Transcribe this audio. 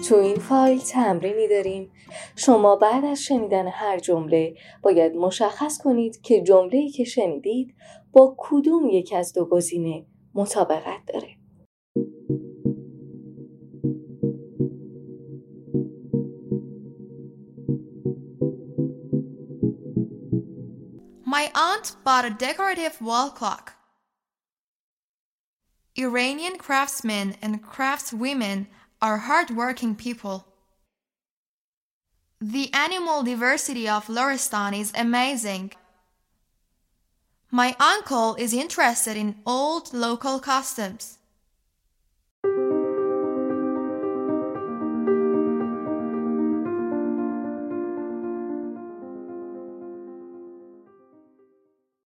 تو این فایل تمرینی داریم. شما بعد از شنیدن هر جمله باید مشخص کنید که جمله‌ای که شنیدید با کدوم یک از دو گزینه مطابقت داره. My aunt bought a decorative wall clock. Iranian craftsmen and craftswomen are hardworking people. The animal diversity of Lorestan is amazing. My uncle is interested in old local customs.